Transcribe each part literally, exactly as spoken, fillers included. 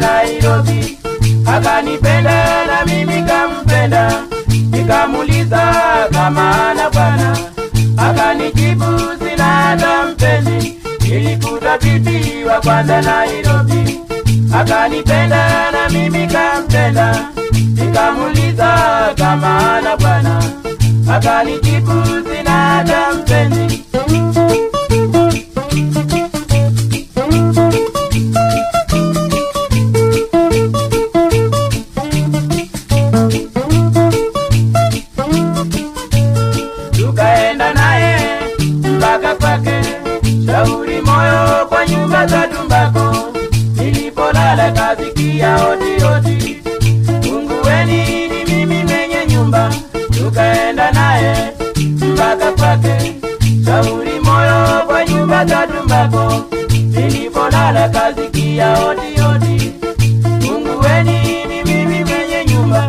Nairobi. Akanipenda na mimi kampenda, nikamuliza kama ana bwana. Akanijibu sina hata mpenzi, nilikuta bibi wa kwanza Nairobi. Akanipenda na mimi kampenda, nikamuliza kama ana bwana. Akanijibu sina hata mpenzi. Tukaenda naye mpaka kwake, shauri moyo kwa nyumba za tumbako. Nilipolala kasikia hodi hodi, fungueni ni mimi mwenye nyumba. Tukaenda naye mpaka kwake, shauri moyo kwa nyumba za tumbako. Nilipolala kasikia hodi hodi, fungueni ni mimi mwenye nyumba.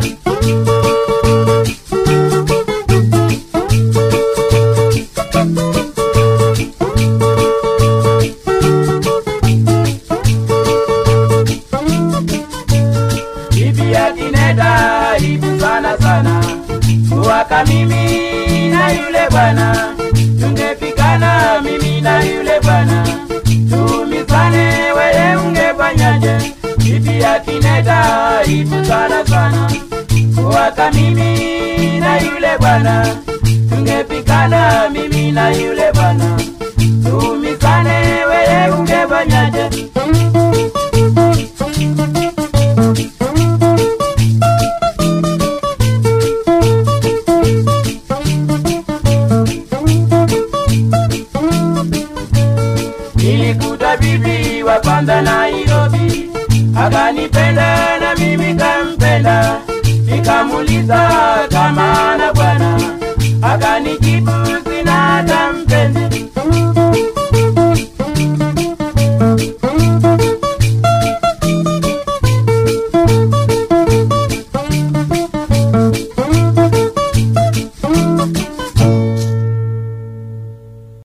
Bibi akineta ibu sana sana, kuwaka mimi na yule bwana. Tungepikana mimi na yule bwana, tumizane wewe ungefanyaje? Bibi akineta ibu sana sana, kuwaka mimi na yule bwana. Tungepikana mimi na yule bwana, tumizane wewe ungefanyaje? Nilikuta bibi wa kwanza Nairobi, akanipenda na mimi kampenda, nikamuliza kama